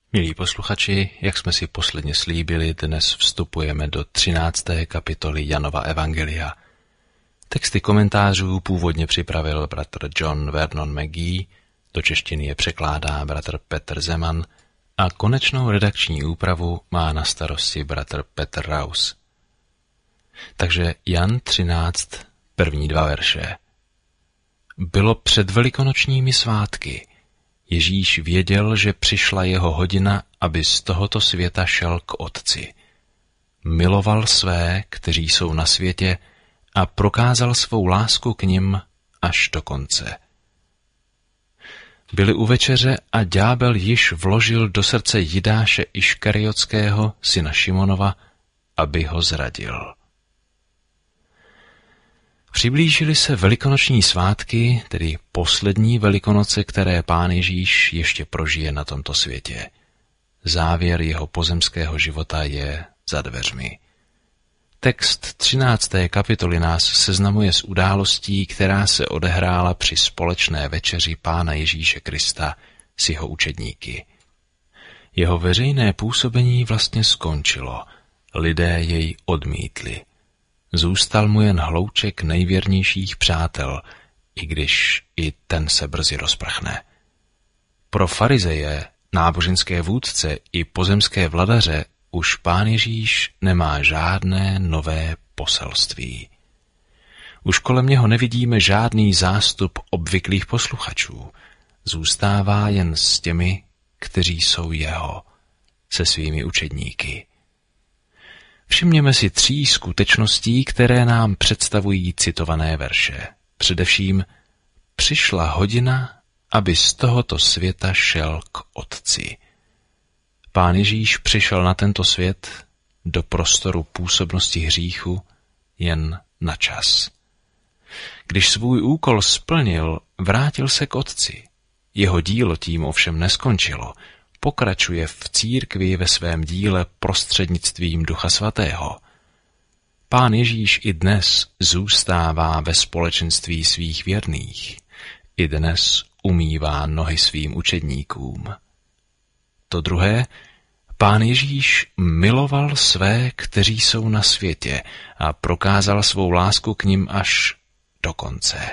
Milí posluchači, jak jsme si posledně slíbili, dnes vstupujeme do 13. kapitoly Janova evangelia. Texty komentářů původně připravil bratr John Vernon McGee, do češtiny je překládá bratr Petr Zeman a konečnou redakční úpravu má na starosti bratr Petr Raus. Takže Jan 13, první 2 verše. Bylo před velikonočními svátky. Ježíš věděl, že přišla jeho hodina, aby z tohoto světa šel k Otci. Miloval své, kteří jsou na světě, a prokázal svou lásku k nim až do konce. Byli u večeře a ďábel již vložil do srdce Jidáše Iškariotského, syna Šimonova, aby ho zradil. Přiblížily se velikonoční svátky, tedy poslední Velikonoce, které Pán Ježíš ještě prožije na tomto světě. Závěr jeho pozemského života je za dveřmi. Text 13. kapitoly nás seznamuje s událostí, která se odehrála při společné večeři Pána Ježíše Krista s jeho učedníky. Jeho veřejné působení vlastně skončilo, lidé jej odmítli. Zůstal mu jen hlouček nejvěrnějších přátel, i když i ten se brzy rozprchne. Pro farizeje, náboženské vůdce i pozemské vladaře už Pán Ježíš nemá žádné nové poselství. Už kolem něho nevidíme žádný zástup obvyklých posluchačů. Zůstává jen s těmi, kteří jsou jeho, se svými učedníky. Všimněme si 3 skutečností, které nám představují citované verše. Především, přišla hodina, aby z tohoto světa šel k Otci. Pán Ježíš přišel na tento svět, do prostoru působnosti hříchu, jen na čas. Když svůj úkol splnil, vrátil se k Otci. Jeho dílo tím ovšem neskončilo. Pokračuje v církvi ve svém díle prostřednictvím Ducha Svatého. Pán Ježíš i dnes zůstává ve společenství svých věrných. I dnes umývá nohy svým učedníkům. To druhé, Pán Ježíš miloval své, kteří jsou na světě, a prokázal svou lásku k nim až do konce.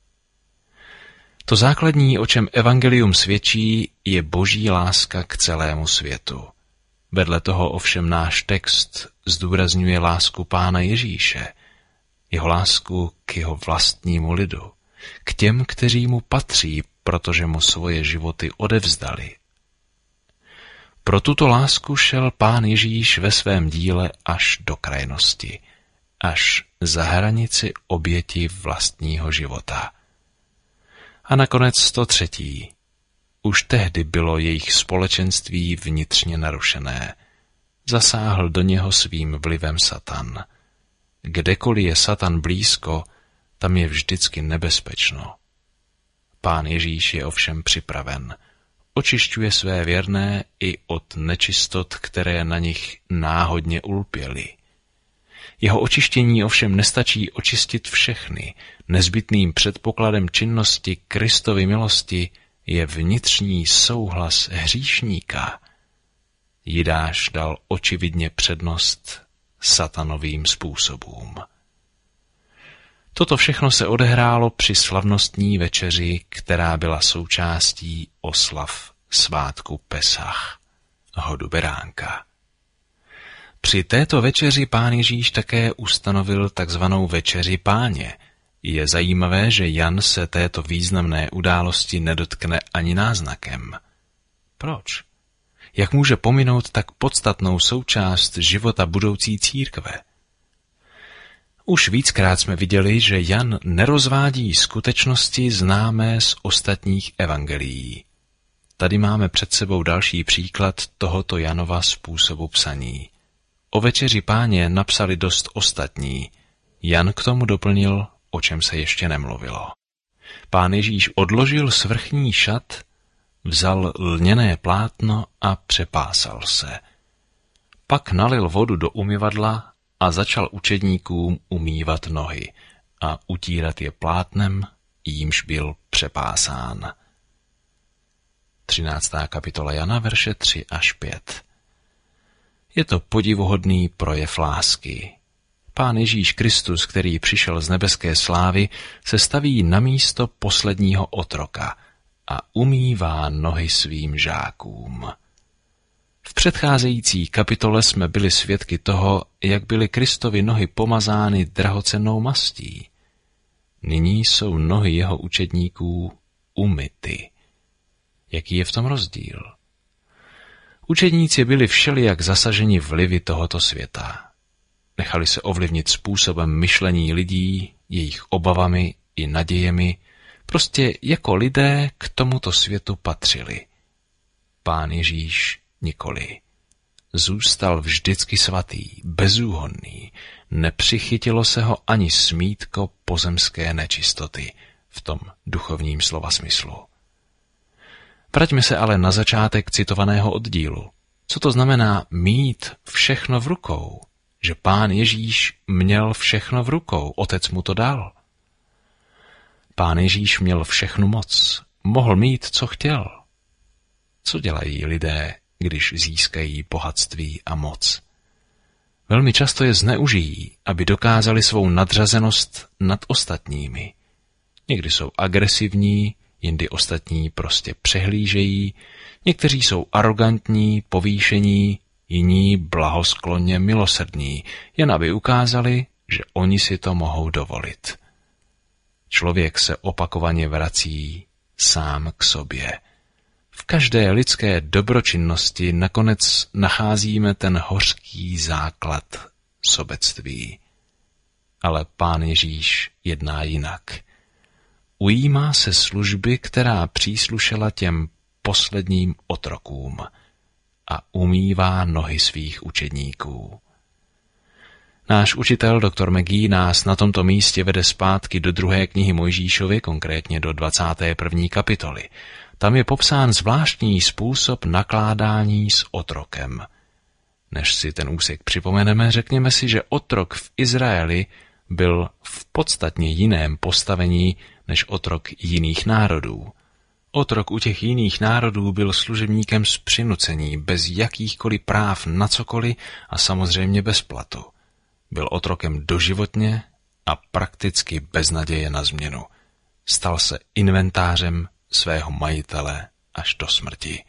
To základní, o čem evangelium svědčí, je boží láska k celému světu. Vedle toho ovšem náš text zdůrazňuje lásku Pána Ježíše, jeho lásku k jeho vlastnímu lidu, k těm, kteří mu patří, protože mu svoje životy odevzdali. Pro tuto lásku šel Pán Ježíš ve svém díle až do krajnosti, až za hranici oběti vlastního života. A nakonec to 3. Už tehdy bylo jejich společenství vnitřně narušené. Zasáhl do něho svým vlivem Satan. Kdekoliv je Satan blízko, tam je vždycky nebezpečno. Pán Ježíš je ovšem připraven. Očišťuje své věrné i od nečistot, které na nich náhodně ulpěly. Jeho očištění ovšem nestačí očistit všechny. Nezbytným předpokladem činnosti Kristovy milosti je vnitřní souhlas hříšníka. Jidáš dal očividně přednost satanovým způsobům. Toto všechno se odehrálo při slavnostní večeři, která byla součástí oslav svátku Pesach, hodu beránka. Při této večeři Pán Ježíš také ustanovil takzvanou večeři Páně. Je zajímavé, že Jan se této významné události nedotkne ani náznakem. Proč? Jak může pominout tak podstatnou součást života budoucí církve? Už víckrát jsme viděli, že Jan nerozvádí skutečnosti známé z ostatních evangelií. Tady máme před sebou další příklad tohoto Janova způsobu psaní. O večeři Páně napsali dost ostatní. Jan k tomu doplnil, o čem se ještě nemluvilo. Pán Ježíš odložil svrchní šat, vzal lněné plátno a přepásal se. Pak nalil vodu do umyvadla a začal učedníkům umývat nohy a utírat je plátnem, jímž byl přepásán. 13. kapitola Jana, verše 3 až 5. Je to podivuhodný projev lásky. Pán Ježíš Kristus, který přišel z nebeské slávy, se staví na místo posledního otroka a umývá nohy svým žákům. V předcházející kapitole jsme byli svědky toho, jak byly Kristovy nohy pomazány drahocennou mastí. Nyní jsou nohy jeho učedníků umyty. Jaký je v tom rozdíl? Učedníci byli všelijak zasaženi vlivy tohoto světa. Nechali se ovlivnit způsobem myšlení lidí, jejich obavami i nadějemi, prostě jako lidé k tomuto světu patřili. Pán Ježíš nikoli. Zůstal vždycky svatý, bezúhonný, nepřichytilo se ho ani smítko pozemské nečistoty v tom duchovním slova smyslu. Vraťme se ale na začátek citovaného oddílu. Co to znamená mít všechno v rukou? Že Pán Ježíš měl všechno v rukou, Otec mu to dal. Pán Ježíš měl všechnu moc, mohl mít, co chtěl. Co dělají lidé, když získají bohatství a moc? Velmi často je zneužijí, aby dokázali svou nadřazenost nad ostatními. Někdy jsou agresivní, jindy ostatní prostě přehlížejí, někteří jsou arrogantní, povýšení, jiní blahosklonně milosrdní, jen aby ukázali, že oni si to mohou dovolit. Člověk se opakovaně vrací sám k sobě. V každé lidské dobročinnosti nakonec nacházíme ten hořký základ sobectví. Ale Pán Ježíš jedná jinak. Ujímá se služby, která příslušela těm posledním otrokům a umývá nohy svých učedníků. Náš učitel dr. McGee nás na tomto místě vede zpátky do 2. knihy Mojžíšovy, konkrétně do 21. kapitoly. Tam je popsán zvláštní způsob nakládání s otrokem. Než si ten úsek připomeneme, řekněme si, že otrok v Izraeli byl v podstatně jiném postavení než otrok jiných národů. Otrok u těch jiných národů byl služebníkem z přinucení, bez jakýchkoliv práv na cokoliv a samozřejmě bez platu. Byl otrokem doživotně a prakticky bez naděje na změnu. Stal se inventářem svého majitele až do smrti.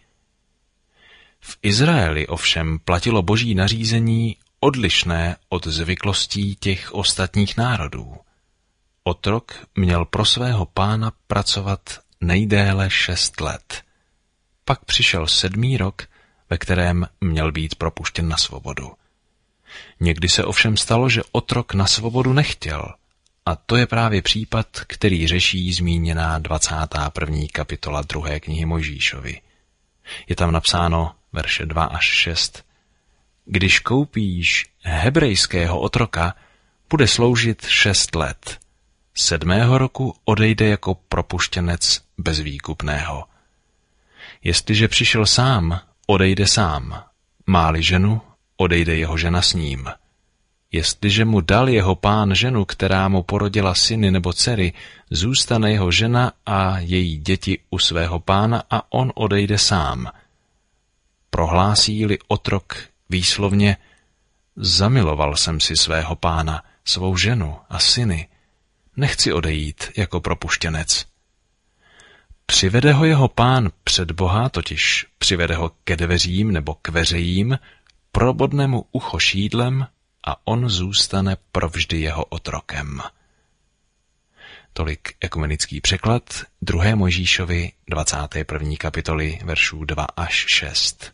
V Izraeli ovšem platilo boží nařízení odlišné od zvyklostí těch ostatních národů. Otrok měl pro svého pána pracovat nejdéle 6 let. Pak přišel 7. rok, ve kterém měl být propuštěn na svobodu. Někdy se ovšem stalo, že otrok na svobodu nechtěl, a to je právě případ, který řeší zmíněná 21. kapitola 2. knihy Mojžíšovy. Je tam napsáno verše 2 až 6. Když koupíš hebrejského otroka, bude sloužit 6 let. 7. roku odejde jako propuštěnec bez výkupného. Jestliže přišel sám, odejde sám. Má-li ženu, odejde jeho žena s ním. Jestliže mu dal jeho pán ženu, která mu porodila syny nebo dcery, zůstane jeho žena a její děti u svého pána a on odejde sám. Prohlásí-li otrok výslovně, zamiloval jsem si svého pána, svou ženu a syny, nechci odejít jako propuštěnec. Přivede ho jeho pán před Boha, totiž přivede ho ke dveřím nebo k veřejím, probodne mu ucho šídlem a on zůstane provždy jeho otrokem. Tolik ekumenický překlad 2. Mojžíšovi 21. kapitoly veršů 2 až 6.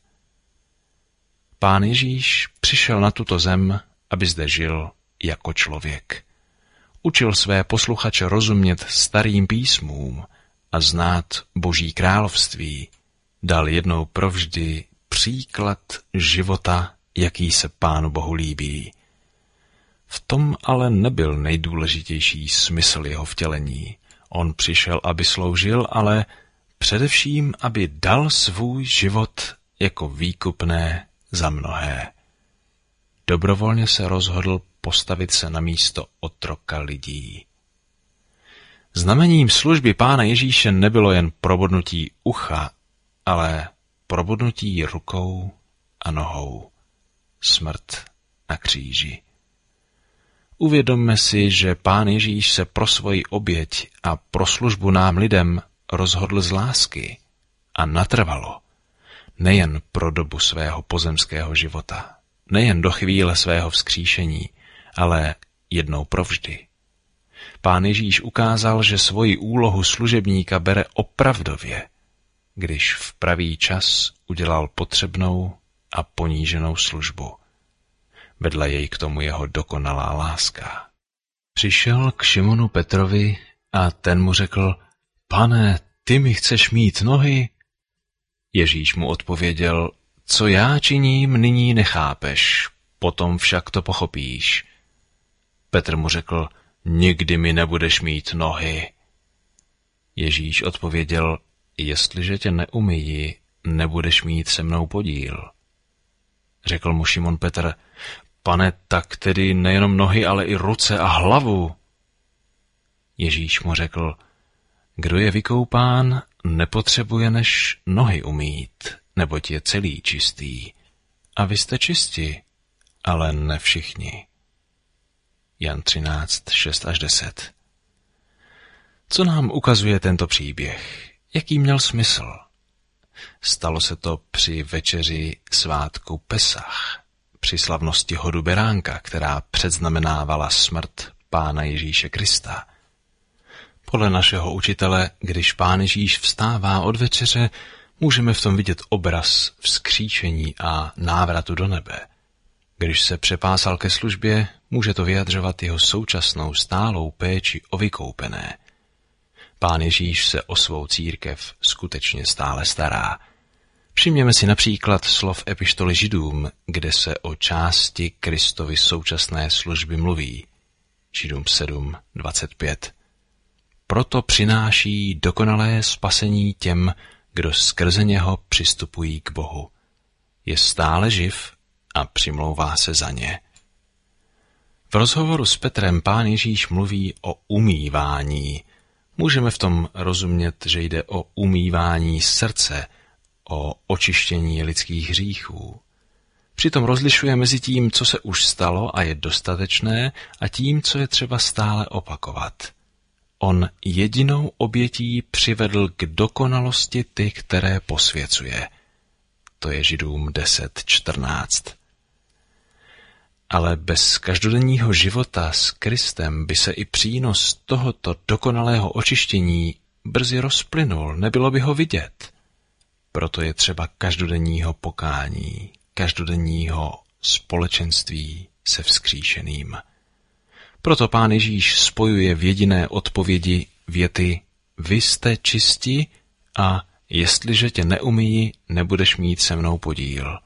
Pán Ježíš přišel na tuto zem, aby zde žil jako člověk. Učil své posluchače rozumět starým písmům a znát Boží království. Dal jednou provždy příklad života, jaký se Pánu Bohu líbí. V tom ale nebyl nejdůležitější smysl jeho vtělení. On přišel, aby sloužil, ale především, aby dal svůj život jako výkupné za mnohé. Dobrovolně se rozhodl postavit se na místo otroka lidí. Znamením služby Pána Ježíše nebylo jen probodnutí ucha, ale probodnutí rukou a nohou. Smrt na kříži. Uvědomme si, že Pán Ježíš se pro svoji oběť a pro službu nám lidem rozhodl z lásky a natrvalo, nejen pro dobu svého pozemského života, nejen do chvíle svého vzkříšení, ale jednou provždy. Pán Ježíš ukázal, že svoji úlohu služebníka bere opravdově, když v pravý čas udělal potřebnou a poníženou službu. Vedla jej k tomu jeho dokonalá láska. Přišel k Šimonu Petrovi a ten mu řekl: Pane, ty mi chceš mít nohy? Ježíš mu odpověděl: Co já činím, nyní nechápeš, potom však to pochopíš. Petr mu řekl: Nikdy mi nebudeš mít nohy. Ježíš odpověděl: Jestliže tě neumyji, nebudeš mít se mnou podíl. Řekl mu Šimon Petr: Pane, tak tedy nejenom nohy, ale i ruce a hlavu. Ježíš mu řekl: Kdo je vykoupán, nepotřebuje než nohy umýt, neboť je celý čistý. A vy jste čisti, ale ne všichni. Jan 13, 6-10. Co nám ukazuje tento příběh? Jaký měl smysl? Stalo se to při večeři svátku Pesach, při slavnosti hodu beránka, která předznamenávala smrt Pána Ježíše Krista. Podle našeho učitele, když Pán Ježíš vstává od večeře, můžeme v tom vidět obraz vzkříšení a návratu do nebe. Když se přepásal ke službě, může to vyjadřovat jeho současnou stálou péči o vykoupené. Pán Ježíš se o svou církev skutečně stále stará. Všimněme si například slov epištoly Židům, kde se o části Kristovy současné služby mluví. Židům 7:25. Proto přináší dokonalé spasení těm, kdo skrze něho přistupují k Bohu. Je stále živ a přimlouvá se za ně. V rozhovoru s Petrem Pán Ježíš mluví o umývání. Můžeme v tom rozumět, že jde o umývání srdce, o očištění lidských hříchů. Přitom rozlišuje mezi tím, co se už stalo a je dostatečné, a tím, co je třeba stále opakovat. On jedinou obětí přivedl k dokonalosti ty, které posvěcuje. To je Židům 10:14. Ale bez každodenního života s Kristem by se i přínos tohoto dokonalého očištění brzy rozplynul, nebylo by ho vidět. Proto je třeba každodenního pokání, každodenního společenství se vzkříšeným. Proto Pán Ježíš spojuje v jediné odpovědi věty: Vy jste čisti a jestliže tě neumyji, nebudeš mít se mnou podíl.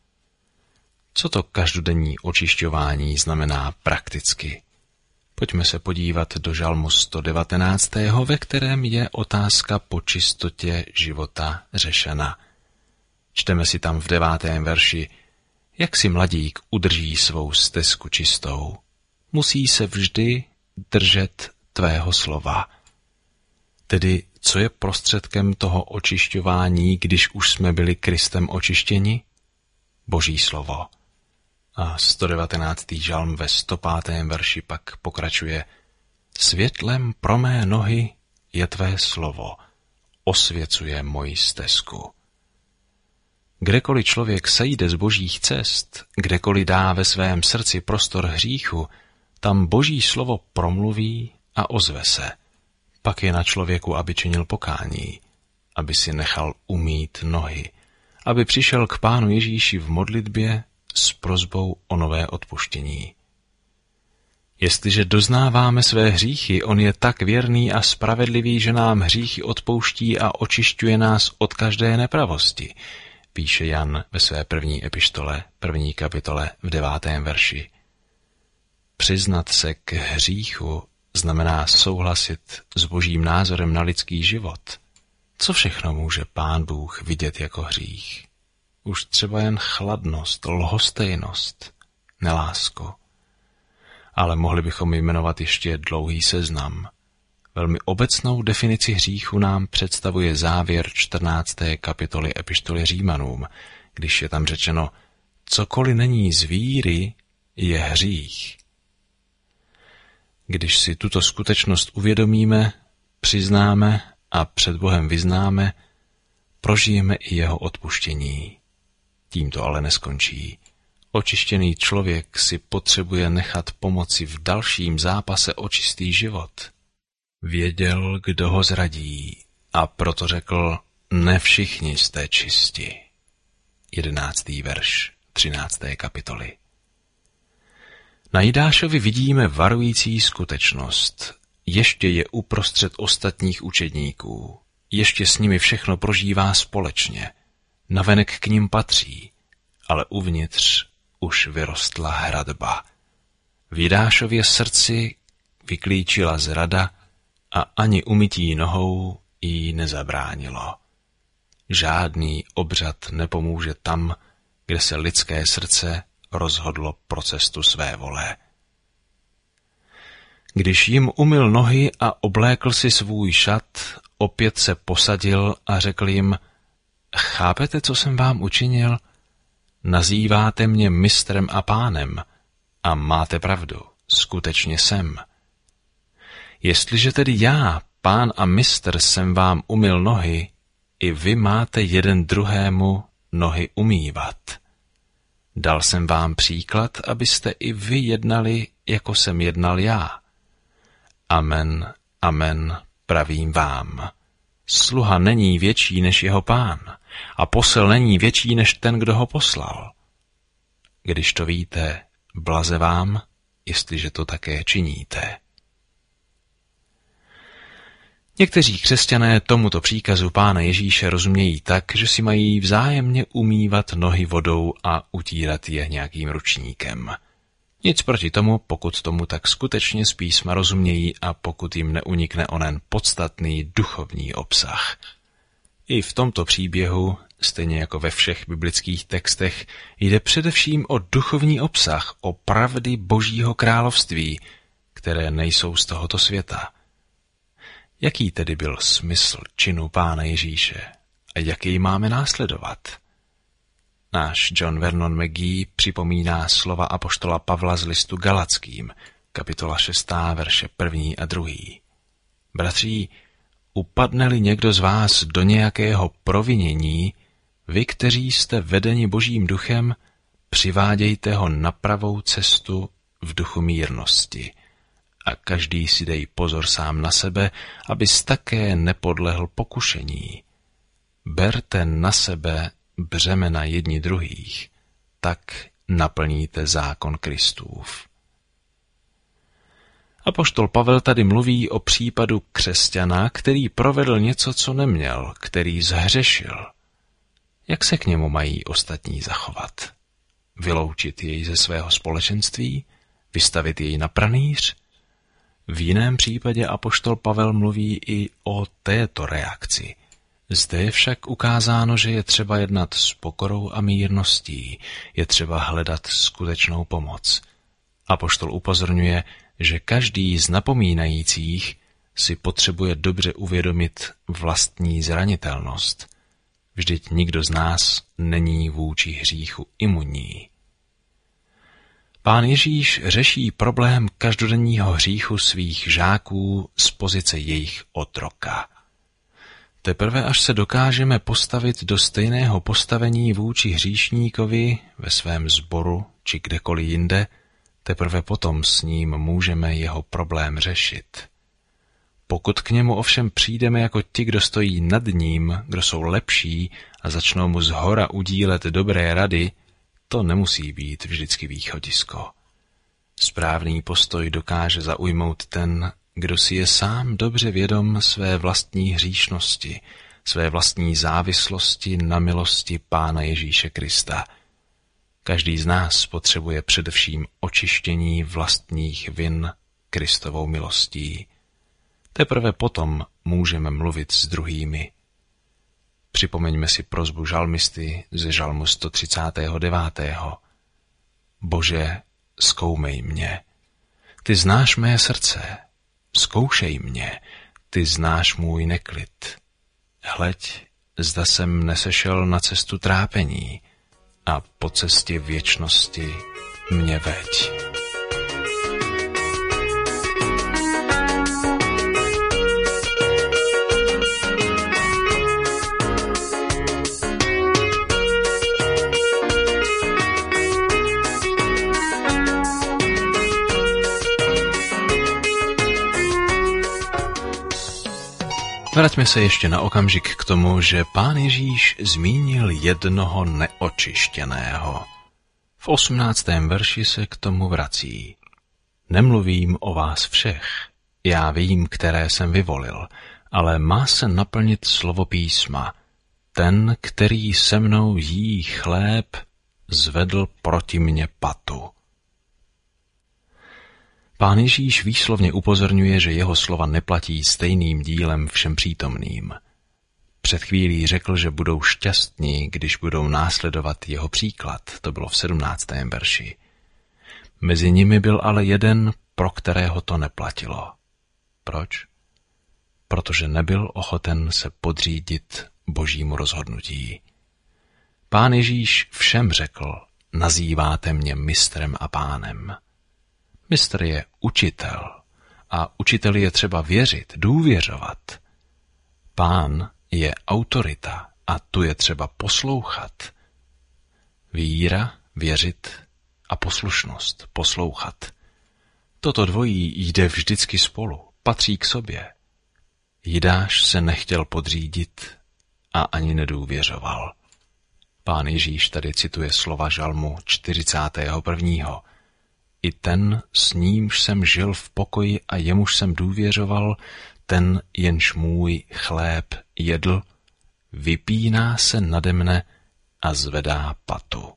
Co to každodenní očišťování znamená prakticky? Pojďme se podívat do Žalmu 119., ve kterém je otázka po čistotě života řešena. Čteme si tam v 9. verši: Jak si mladík udrží svou stezku čistou? Musí se vždy držet tvého slova. Tedy, co je prostředkem toho očišťování, když už jsme byli Kristem očištěni? Boží slovo. A 119. žalm ve 105. verši pak pokračuje: Světlem pro mé nohy je tvé slovo, osvěcuje moji stezku. Kdekoliv člověk sejde z božích cest, kdekoliv dá ve svém srdci prostor hříchu, tam Boží slovo promluví a ozve se. Pak je na člověku, aby činil pokání, aby si nechal umýt nohy, aby přišel k Pánu Ježíši v modlitbě s prosbou o nové odpuštění. Jestliže doznáváme své hříchy, on je tak věrný a spravedlivý, že nám hříchy odpouští a očišťuje nás od každé nepravosti, píše Jan ve své první epištole, 1. kapitole v 9. verši. Přiznat se k hříchu znamená souhlasit s Božím názorem na lidský život. Co všechno může Pán Bůh vidět jako hřích? Už třeba jen chladnost, lhostejnost, nelásku. Ale mohli bychom jmenovat ještě dlouhý seznam. Velmi obecnou definici hříchu nám představuje závěr 14. kapitoly epištoly Římanům, když je tam řečeno, cokoliv není z víry, je hřích. Když si tuto skutečnost uvědomíme, přiznáme a před Bohem vyznáme, prožijeme i jeho odpuštění. Tím to ale neskončí. Očištěný člověk si potřebuje nechat pomoci v dalším zápase o čistý život. Věděl, kdo ho zradí, a proto řekl, ne všichni jste čisti. 11. verš 13. kapitoly. Na Jidášovi vidíme varující skutečnost. Ještě je uprostřed ostatních učedníků. Ještě s nimi všechno prožívá společně. Navenek k nim patří, ale uvnitř už vyrostla hradba. V Jidášově srdci vyklíčila zrada a ani umytí nohou jí nezabránilo. Žádný obřad nepomůže tam, kde se lidské srdce rozhodlo pro cestu své vole. Když jim umyl nohy a oblékl si svůj šat, opět se posadil a řekl jim, chápete, co jsem vám učinil? Nazýváte mě mistrem a pánem a máte pravdu, skutečně jsem. Jestliže tedy já, pán a mistr, jsem vám umyl nohy, i vy máte jeden druhému nohy umývat. Dal jsem vám příklad, abyste i vy jednali, jako jsem jednal já. Amen, amen, pravím vám. Sluha není větší než jeho pán a posel není větší než ten, kdo ho poslal. Když to víte, blaze vám, jestliže to také činíte. Někteří křesťané tomuto příkazu Pána Ježíše rozumějí tak, že si mají vzájemně umývat nohy vodou a utírat je nějakým ručníkem. Nic proti tomu, pokud tomu tak skutečně z písma rozumějí a pokud jim neunikne onen podstatný duchovní obsah. I v tomto příběhu, stejně jako ve všech biblických textech, jde především o duchovní obsah, o pravdy Božího království, které nejsou z tohoto světa. Jaký tedy byl smysl činu Pána Ježíše a jak jej máme následovat? Náš John Vernon McGee připomíná slova apoštola Pavla z listu Galackým, kapitola 6, verše 1. a 2. Bratří, upadne-li někdo z vás do nějakého provinění, vy, kteří jste vedeni Božím duchem, přivádějte ho na pravou cestu v duchu mírnosti. A každý si dej pozor sám na sebe, abys také nepodlehl pokušení. Berte na sebe břemena jedni druhých, tak naplníte zákon Kristův. Apoštol Pavel tady mluví o případu křesťana, který provedl něco, co neměl, který zhřešil. Jak se k němu mají ostatní zachovat? Vyloučit jej ze svého společenství? Vystavit jej na pranýř? V jiném případě apoštol Pavel mluví i o této reakci. Zde je však ukázáno, že je třeba jednat s pokorou a mírností, je třeba hledat skutečnou pomoc. Apoštol upozorňuje, že každý z napomínajících si potřebuje dobře uvědomit vlastní zranitelnost. Vždyť nikdo z nás není vůči hříchu imunní. Pán Ježíš řeší problém každodenního hříchu svých žáků z pozice jejich otroka. Teprve až se dokážeme postavit do stejného postavení vůči hříšníkovi ve svém sboru či kdekoliv jinde, teprve potom s ním můžeme jeho problém řešit. Pokud k němu ovšem přijdeme jako ti, kdo stojí nad ním, kdo jsou lepší a začnou mu zhora udílet dobré rady, to nemusí být vždycky východisko. Správný postoj dokáže zaujmout ten, kdo si je sám dobře vědom své vlastní hříšnosti, své vlastní závislosti na milosti Pána Ježíše Krista. Každý z nás potřebuje především očištění vlastních vin Kristovou milostí. Teprve potom můžeme mluvit s druhými. Připomeňme si prosbu žalmisty ze žalmu 139. Bože, zkoumej mě. Ty znáš mé srdce. Zkoušej mě ty znáš můj neklid. Hleď, zda jsem nesešel na cestu trápení a po cestě věčnosti mě veď. Vraťme se ještě na okamžik k tomu, že Pán Ježíš zmínil jednoho neočištěného. V 18. verši se k tomu vrací. Nemluvím o vás všech, já vím, které jsem vyvolil, ale má se naplnit slovo písma. Ten, který se mnou jí chléb, zvedl proti mně patu. Pán Ježíš výslovně upozorňuje, že jeho slova neplatí stejným dílem všem přítomným. Před chvílí řekl, že budou šťastní, když budou následovat jeho příklad. To bylo v 17. verši. Mezi nimi byl ale jeden, pro kterého to neplatilo. Proč? Protože nebyl ochoten se podřídit Božímu rozhodnutí. Pán Ježíš všem řekl, nazýváte mě mistrem a pánem. Mistr je učitel a učiteli je třeba věřit, důvěřovat. Pán je autorita a tu je třeba poslouchat. Víra, věřit a poslušnost, poslouchat. Toto dvojí jde vždycky spolu, patří k sobě. Jidáš se nechtěl podřídit a ani nedůvěřoval. Pán Ježíš tady cituje slova žalmu 41. I ten, s nímž jsem žil v pokoji a jemuž jsem důvěřoval, ten, jenž můj chléb jedl, vypíná se nade mne a zvedá patu.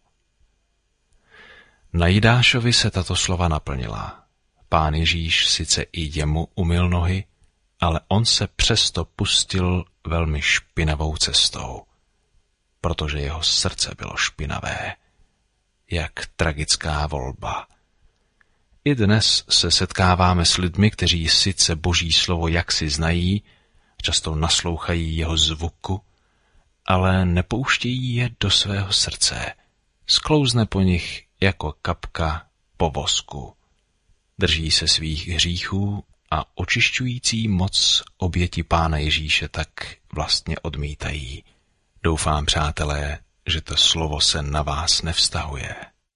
Na Jidášovi se tato slova naplnila. Pán Ježíš sice i jemu umyl nohy, ale on se přesto pustil velmi špinavou cestou, protože jeho srdce bylo špinavé. Jak tragická volba. I dnes se setkáváme s lidmi, kteří sice Boží slovo jaksi znají, často naslouchají jeho zvuku, ale nepouštějí je do svého srdce. Sklouzne po nich jako kapka po vosku. Drží se svých hříchů a očišťující moc oběti Pána Ježíše tak vlastně odmítají. Doufám, přátelé, že to slovo se na vás nevztahuje.